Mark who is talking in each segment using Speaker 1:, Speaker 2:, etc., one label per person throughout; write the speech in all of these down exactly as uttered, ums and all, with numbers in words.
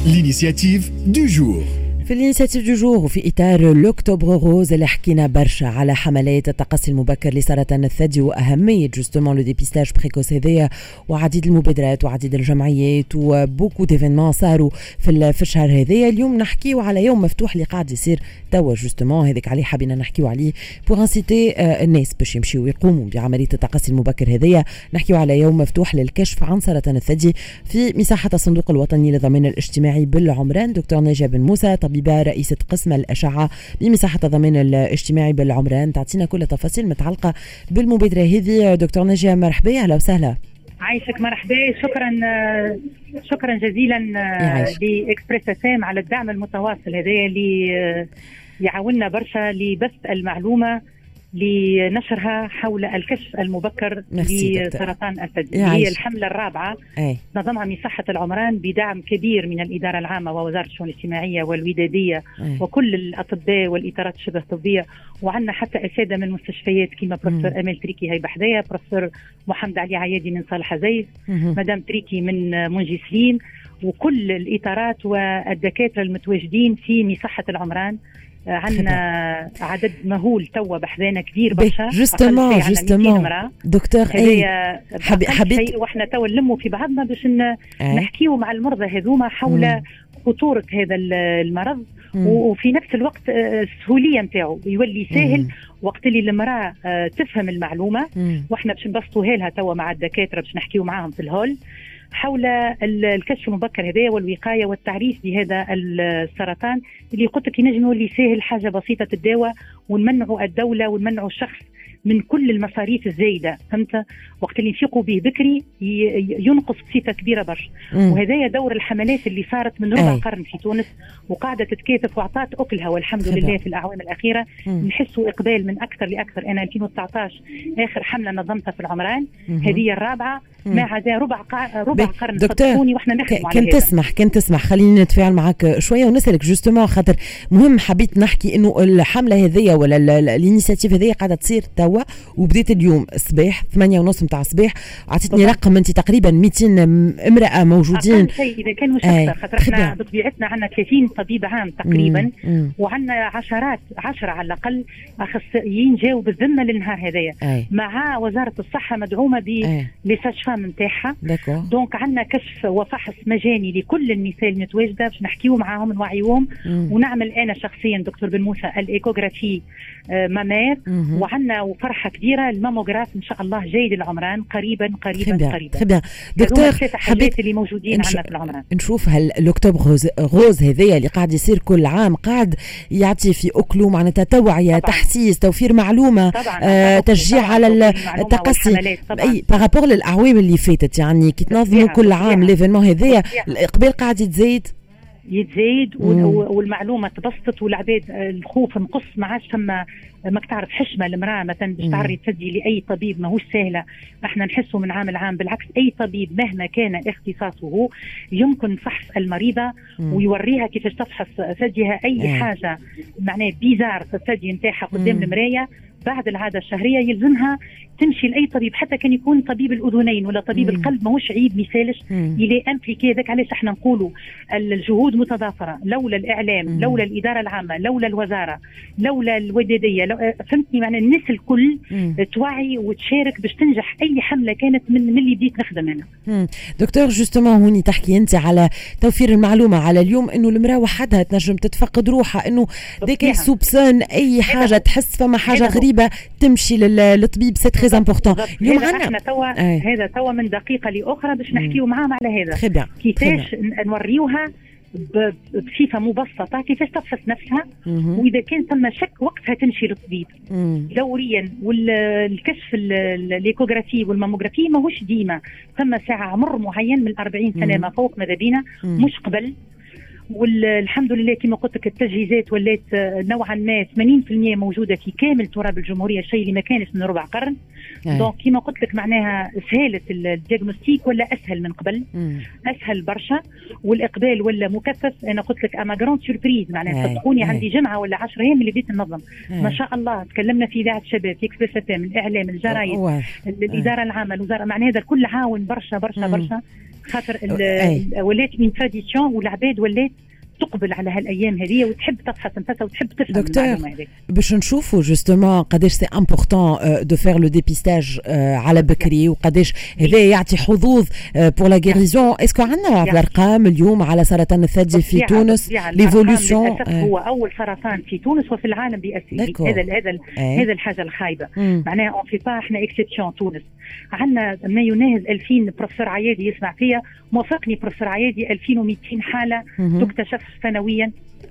Speaker 1: L'initiative du jour.
Speaker 2: في الانيشيتيف دو جور وفي إطار الأكتوبر روز اللي حكينا برشا على حملات التقصي المبكر لسرطان الثدي وأهمية جوستومون لو ديبيستاج بريكوس هذايا وعديد المبادرات وعديد الجمعيات وبوكو ديفينمون صاروا في في الشهر هذايا. اليوم نحكيو على يوم مفتوح اللي قاعد يصير توا جوستومون هذاك عليه حابين نحكيو عليه بور انسيتي الناس باش يمشيو يقوموا بعملية التقصي المبكر هذايا. نحكيو على يوم مفتوح للكشف عن سرطان الثدي في مساحة الصندوق الوطني للضمان الاجتماعي بالعمران. دكتور نجا بن موسى طبيبة رئيسة قسم الأشعة بمساحة الضمان الاجتماعي بالعمران تعطينا كل التفاصيل متعلقة بالمبادرة هذه. دكتور نجا مرحبا، أهلا وسهلا.
Speaker 3: عايشك مرحبا، شكرا شكرا جزيلا لإكسبريس اف ام على الدعم المتواصل هذا اللي يعاوننا برشا لبث المعلومة لنشرها حول الكشف المبكر لسرطان الثدي. هي الحملة الرابعة أي. نظمها مساحة العمران بدعم كبير من الإدارة العامة ووزارة الشؤون الاجتماعية والودادية أي. وكل الأطباء والإطارات الشبه الطبية، وعندنا حتى أساتذة من مستشفيات كما بروفيسور أمال تريكي هاي بحذايا، بروفيسور محمد علي عيادي من صالح عزيز، مدام تريكي من منجي سليم، وكل الإطارات والدكاترة المتواجدين في مساحة العمران. عندنا عدد مهول توا بحذانا كبير برشا
Speaker 2: جوستومون جوستومون دكتور
Speaker 3: اي حبيت واحنا توا نلموا في بعضنا باش نحكيو مع المرضى هذوما حول مم. خطورة هذا المرض مم. وفي نفس الوقت السهولية نتاعو يولي سهل مم. وقت اللي المرأة تفهم المعلومة مم. واحنا باش نبسطوها لها توا مع الدكاترة باش نحكيو معاهم في الهول حول الكشف المبكر هذا والوقاية والتعريف بهذا السرطان اللي قلت لك ينجم يولي سهل، حاجة بسيطة الدواء ونمنعوا الدولة ونمنعوا الشخص من كل المصاريف الزايدة. فهمت؟ وقت اللي نفيقوا به بكري ينقص بصفة كبيرة برشا. وهذا دور الحملات اللي صارت من ربع أي. قرن في تونس وقاعدة تتكاثف وعطات أكلها والحمد خبا. لله في الأعوام الأخيرة نحسوا إقبال من أكثر لأكثر. أنا ألفين وتسعة عشر آخر حملة نظمتها في العمران، هذه الرابعة ما عدا ربع قا... ربع قرن صدقوني واحنا نخدموا على هذا.
Speaker 2: كنت تسمح كنت تسمح خليني نتفاعل معك شوية ونسألك جوستومون خاطر مهم حبيت نحكي إنه الحملة هذية ولا الانيشيتيف هذية قاعدة تصير توا وبديت اليوم الصباح ثمانية ونص متاع الصباح. عطيتني رقم انت تقريبا مئتين امرأة موجودين
Speaker 3: اقل شيء اذا كان مش اكثر خاطر احنا بطبيعتنا عندنا ثلاثين طبيب عام تقريبا وعندنا عشرات عشرة على الاقل اخصائيين جاوا بالذمه للنهار هذايا مع وزاره الصحه مدعومه بليساج-فام نتاعها. دونك عندنا كشف وفحص مجاني لكل النساء المتواجده باش نحكيو معاهم نوعيوهم ونعمل انا شخصيا دكتور بن موسى الايكوغرافي مامير، وعندنا وفرحه كبيره الماموغراف ان شاء الله جاي للعمران قريبا قريبا
Speaker 2: خبيا.
Speaker 3: قريبا
Speaker 2: خبيا. دكتور
Speaker 3: حبيت اللي موجودين نش... عندنا في العمران
Speaker 2: نشوف هالاكتوبر غوز, غوز هذايا اللي قاعد يصير كل عام قاعد يعطي في اكله معناتها توعيه تحسيس توفير معلومه طبعاً. آه تشجيع على التقصي اي بارابور للاعوام اللي فاتت يعني كي تنظموا كل عام ليفينمون هذايا الاقبال قاعد يتزايد
Speaker 3: يتزايد والمعلومه تبسطت والعباد الخوف نقص ما عادش ثم ما تعرف حشمه المراه مثلا باش تعري تفدي لاي طبيب ماهوش سهله. احنا نحسه من عام لعام بالعكس اي طبيب مهما كان اختصاصه يمكن فحص المريضه ويوريها كيفاش تفحص ثديها اي حاجه معناه بيزار في الثدي نتاعها قدام المرايه بعد العاده الشهريه يلزمها تمشي لاي طبيب حتى كان يكون طبيب الاذنين ولا طبيب مم. القلب ماهوش عيب مثالش يلي امبليكي. هذاك علاش احنا نقولوا الجهود متضافره، لولا الاعلام مم. لولا الاداره العامه لولا الوزاره لولا الوداديه لو... فهمتني معنى الناس الكل مم. توعي وتشارك باش تنجح اي حمله كانت من, من اللي بديت نخدم انا.
Speaker 2: مم. دكتور جوستومون هوني تحكي انت على توفير المعلومه على اليوم انه المراه وحدها تنجم تتفقد روحها انه ديك سوبسون اي حاجه تحس فما حاجه غريبه تمشي للطبيب سي تري امبورطون.
Speaker 3: اليوم عندنا توا هذا توا من دقيقه لاخرى باش نحكيو معاهم على هذا كيفاش نوريوها بصفه مبسطه كيفاش تفحص نفسها مم. واذا كان ثم شك وقتها تمشي للطبيب دوريا. والكشف الايكوغرافي والماموغرافي ماهوش ديما ثم ساعه عمر معين من أربعين سنه ما فوق ماذا بينا مش قبل. والحمد لله كما قلت لك التجهيزات ولات نوعا ما ثمانين بالمئة موجوده في كامل تراب الجمهوريه، الشيء اللي ما كانش من ربع قرن. دونك كيما قلت لك معناها سهلت الدياغنوستيك ولا اسهل من قبل. مم. اسهل برشا والاقبال ولا مكثف. انا قلت لك اما جراند سوربريز معناها صدقوني عندي جمعه ولا عشرة ايام اللي بديت ننظم ما شاء الله. تكلمنا في اذاعه الشباب في اكسبريس اف ام الاعلام الجرايد الاداره العامه الوزاره معناها هذا الكل عاون برشا برشا برشا خاطر ولات من تراديسيون والعباد ولات تقبل على هالايام هذه وتحب تفحص نفسها وتحب تفهم
Speaker 2: المعلومه هذه. باش نشوفوا جوستومون قداش سي امبورطون دو فير لو ديبيستاج على بكري وقداش هذا يعطي حظوظ بور لا غيريزون. اسكو عندنا الارقام اليوم على سرطان الثدي في تونس ليفولوشن؟
Speaker 3: هو اول سرطان في تونس وفي العالم بيأثر. هذا هذا هذا الحاجه الخايبه معناها اون في با احنا اكسبسيون تونس. عندنا ما يناهز ألفين بروفيسور عيادي يسمع فيها موافقني بروفيسور عيادي ألفين ومئتين حاله تكتشف سنويا.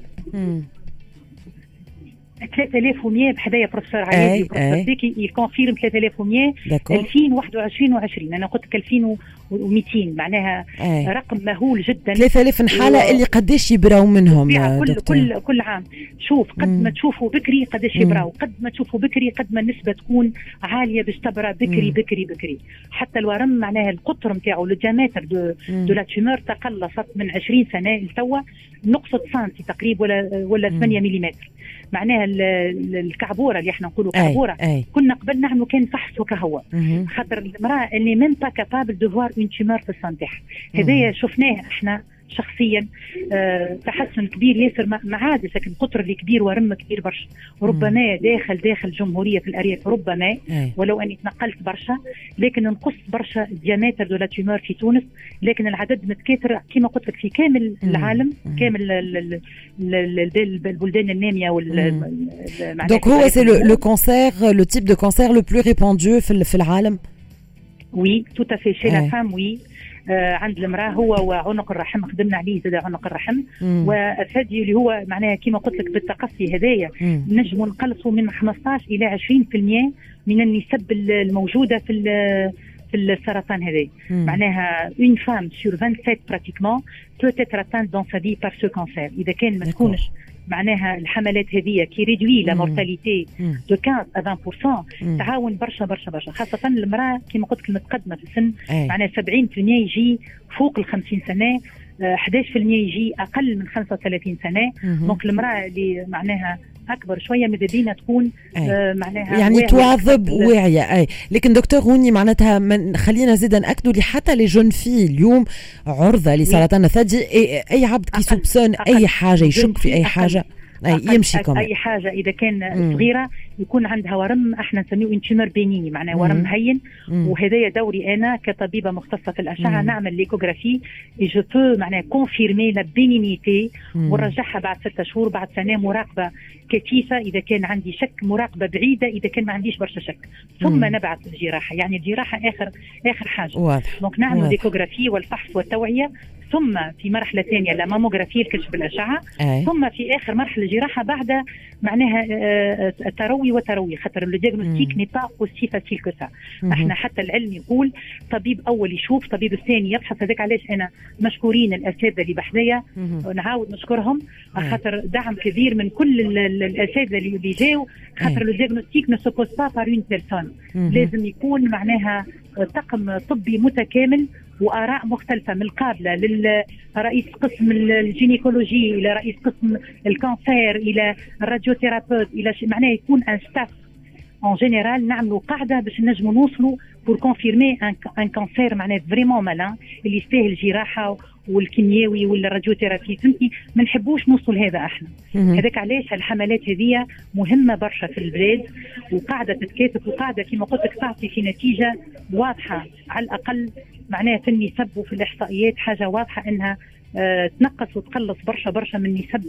Speaker 3: ثلاثة آلاف ومئة بحدايا بروفيسور عيادي وبروفيسور بيكي يكونفيرم ثلاثة آلاف ومئة ألفين وواحد وعشرين وعشرين. انا قلت لك ألفين ومئتين معناها أي. رقم مهول جدا.
Speaker 2: ثلاثة آلاف حاله و... اللي قداش يبراو منهم
Speaker 3: كل دكتور. كل كل عام شوف قد مم. ما تشوفوا بكري قداش يبراو، قد ما تشوفوا بكري قد ما النسبه تكون عاليه باش تبرا بكري مم. بكري بكري. حتى الورم معناها القطر نتاعو لو ديامتر دو دو لا تيومور تقلصت من عشرين سنه لتوا نقصه سنتي تقريبا ولا ولا ثمانية ملم. معناها الكعبوره اللي احنا نقولوا كعبوره أي. أي. كنا قبل نعملوا كان فحص وكهو خاطر المراه اللي ميم با كابابل دو فوار اون تيومور في السنتح. هذايا شفناه احنا شخصيا أه تحسن كبير ياسر ما عاد لكن قطر اللي كبير ورم كبير برشا. ربما داخل داخل الجمهوريه في الارياف ربما أي. ولو اني تنقلت برشا لكن نقص برشا ديامتر دو لا تيومور في تونس. لكن العدد متكاثر كما قلت لك في كامل مم. العالم مم. كامل البلدان الناميه وال
Speaker 2: دونك هو سي لو كونسير لو تيب دو كونسير لو بلو ريباندو في العالم.
Speaker 3: وي تو افي شي لا فام وي آه عند المراه هو وعنق الرحم خدمنا عليه زاد عنق الرحم والثدي اللي هو معناها كما قلت لك بالتقصي هدايا نجموا نقلصوا من خمسطاش إلى عشرين بالمئة من النسب الموجوده في في السرطان هذا. معناها une femme sur vingt-sept pratiquement peut être atteinte dans sa vie par ce cancer. اذا كان ما تكونش معناها الحملات هذه كي ريدوي لا مورتاليتي دو خمسة إلى عشرين بالمئة تعاون برشا برشا برشا خاصه المراه كما قلت لك المتقدمه في السن معناها سبعين بالمئة يجي فوق ال خمسين سنه، أحد عشر بالمئة يجي اقل من خمسة وثلاثين سنه. دونك المراه اللي معناها اكبر شويه ماذا بينا تكون آه معناها
Speaker 2: يعني تواظب واعيه. اي لكن دكتور هوني معناتها من خلينا زيدا ناكدوا لي حتى لي جون في اليوم عرضه لسرطان الثدي. اي, أي عبد كي سوبسون اي حاجه يشك في اي حاجه أي يمشي كمان.
Speaker 3: اي حاجه اذا كان مم. صغيره يكون عندها ورم احنا نسميه ان تيومور بينيني معناه ورم هين. وهذايا دوري انا كطبيبه مختصه في الاشعه مم. نعمل ليكوغرافي اي جو بو معناه كونفيرمي لا بينينيتي ونرجعها بعد ستة شهور بعد سنه مراقبه كثيفه اذا كان عندي شك، مراقبه بعيده اذا كان ما عنديش برشا شك، ثم مم. نبعث الجراحه. يعني الجراحه اخر اخر حاجه. دونك نعمل ليكوغرافي والفحص والتوعيه، ثم في مرحله ثانيه لا ماموغرافي الكشف بالاشعه، ثم في اخر مرحله الجراحه بعد معناها تروي وتروي خاطر لو دياغنوستيك ني با اوسي فاسيل كو سا. احنا حتى العلم يقول طبيب اول يشوف طبيب الثاني يبحث. هذاك علاش انا مشكورين الاساتذه اللي بحذايا نعاود نشكرهم خاطر دعم كبير من كل الاساتذه اللي جاوا خاطر لو دياغنوستيك نو سو بوز با بار اون بيرسون. لازم يكون معناها طاقم طبي متكامل وآراء مختلفة من القابلة للرئيس قسم الجينيكولوجي إلى رئيس قسم الكانسير إلى الراديوثيرابيوت إلى معناه يكون ان ستاف en général نعملوا قاعدة باش نجموا نوصلوا pour confirmer un, un cancer معناه فريمون مالان اللي يستاهل الجراحة والكيميائي ولا الراديوثيرابي. فهمتي ما نحبوش نوصل هذا احنا. هذاك علاش الحملات هذه مهمة برشا في البلاد وقاعدة تتكاتف وقاعدة كما قلت لك تعطي في نتيجة واضحة على الأقل معناها في النسب وفي الإحصائيات حاجة واضحة أنها أه تنقص وتقلص برشا برشا من نسب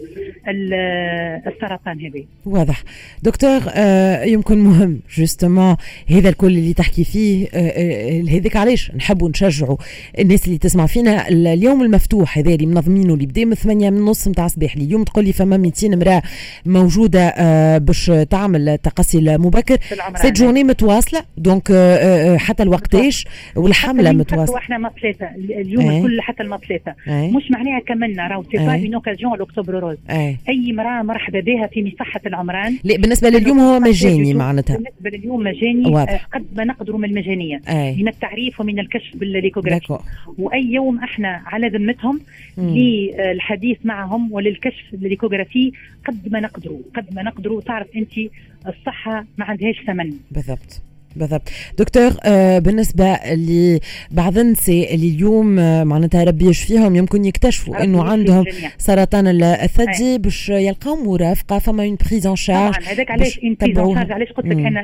Speaker 3: السرطان هذا.
Speaker 2: واضح دكتور. أه يمكن مهم جوستومون هذا الكل اللي تحكي فيه. أه هذاك علاش نحبوا نشجعوا الناس اللي تسمع فينا. اليوم المفتوح هذا اللي منظمينه اللي بدا من ثمانية من نص متاع الصباح اليوم تقول لي فما مئتين امراه موجوده أه باش تعمل تقصي المبكر. سيت جورني متواصله دونك أه حتى الوقتاش والحمله متواصله.
Speaker 3: واحنا ما ثلاثه اليوم الكل حتى الما ثلاثه مش مش معناها كملنا راهو سي با اون اوكازيون الاكتوبر روز.
Speaker 2: أي.
Speaker 3: اي امراه مرحبا بها في مصحه العمران.
Speaker 2: لا بالنسبه لليوم هو مجاني معناتها.
Speaker 3: بالنسبه لليوم مجاني
Speaker 2: واضح.
Speaker 3: قد ما نقدروا من المجانيه
Speaker 2: أي.
Speaker 3: من التعريف ومن الكشف بالليكوغرافي، واي يوم احنا على ذمتهم للحديث معهم وللكشف الليكوغرافي قد ما نقدروا قد ما نقدروا. تعرف انت الصحه ما عندهاش ثمن.
Speaker 2: بالضبط بالضبط. دكتور آه بالنسبة لبعض النساء اللي اليوم آه معناتها ربي يشفيهم يمكن يكتشفوا انه عندهم سرطان الثدي باش يلقاو مرافقة، فما اون بريزون شارج.
Speaker 3: طبعا هذاك علاش اون بريزون شارج، علاش قلت لك انا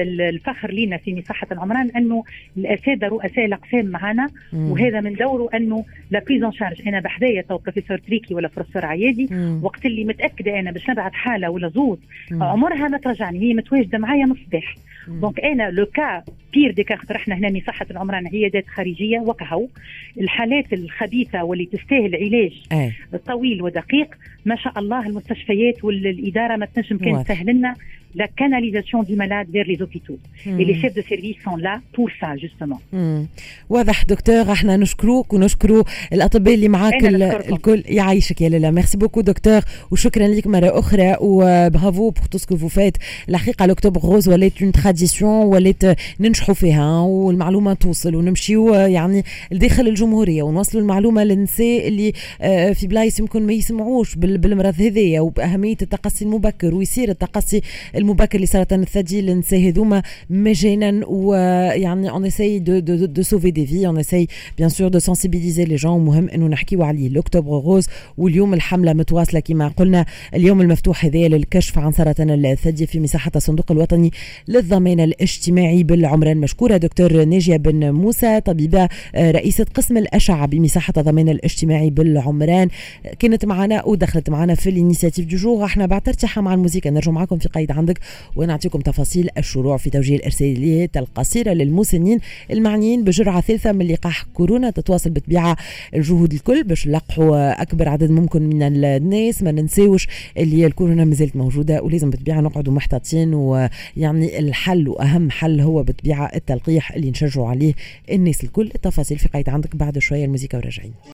Speaker 3: الفخر لينا في مصحة العمران انه الاساتذة رؤساء الاقسام معنا، وهذا من دوره انه لا بريزون شارج. انا بحذايا تو بروفيسور تريكي ولا بروفيسور عيادي، وقت اللي متاكده انا باش نبعث حالة ولا زوز عمرها ما ترجعني، هي متواجدة معايا مصباح. دونك انا لو كا بير دي كارت رحنا هنا مصحة العمران عيادات خارجيه وكهو الحالات الخبيثه واللي تستاهل علاج أي. طويل ودقيق ما شاء الله المستشفيات والاداره ما تنجم كان تسهل لنا la canalisation du malade vers les hôpitaux. Mm. Et les chefs de service sont là pour ça, justement.
Speaker 2: Mm. واضح دكتور، احنا نشكروك ونشكروا الأطباء اللي معاك الكل. يعيشك يا لالا. ميرسي بوكو دكتور، وشكرا لك مرة أخرى، وبرافو pour tout ce que vous faites. الحقيقة الأكتوبر روز ولات une tradition، ولات ننجحوا فيها والمعلومة توصل، ونمشيو يعني لداخل الجمهورية ونوصلوا المعلومة للنساء اللي في بلايص يمكن ما يسمعوش بالمرض هذايا، وبأهمية التقصي المبكر، ويصير التقصي المبكر لسرطان الثدي للنساء هذوما مجانا. ويعني on essaye de de de sauver des vies, on essaye bien sûr de sensibiliser les gens. ومهم انه نحكيوا عليه الأكتوبر روز، واليوم الحملة متواصلة كما قلنا. اليوم المفتوح هذايا للكشف عن سرطان الثدي في مساحة الصندوق الوطني للضمان الاجتماعي بالعمران. مشكورة دكتور ناجية بن موسى، طبيبة رئيسة قسم الأشعة بمساحة الضمان الاجتماعي بالعمران، كانت معنا ودخلت معنا في الانيشيتيف دو جور. احنا بعد ترتاحة مع الموسيقى نرجع معكم في قيد عندك ونعطيكم تفاصيل الشروع في توجيه الإرساليات القصيرة للمسنين المعنيين بجرعة ثالثة من لقاح كورونا. تتواصل بالطبيعة الجهود الكل باش نلقحوا أكبر عدد ممكن من الناس. ما ننساوش اللي الكورونا مازالت موجودة، ولازم بالطبيعة نقعدوا محتاطين. ويعني الحل وأهم حل هو بالطبيعة التلقيح اللي نشجعوا عليه الناس الكل. التفاصيل في قيد عندك بعد شوية. الموسيقى وراجعين.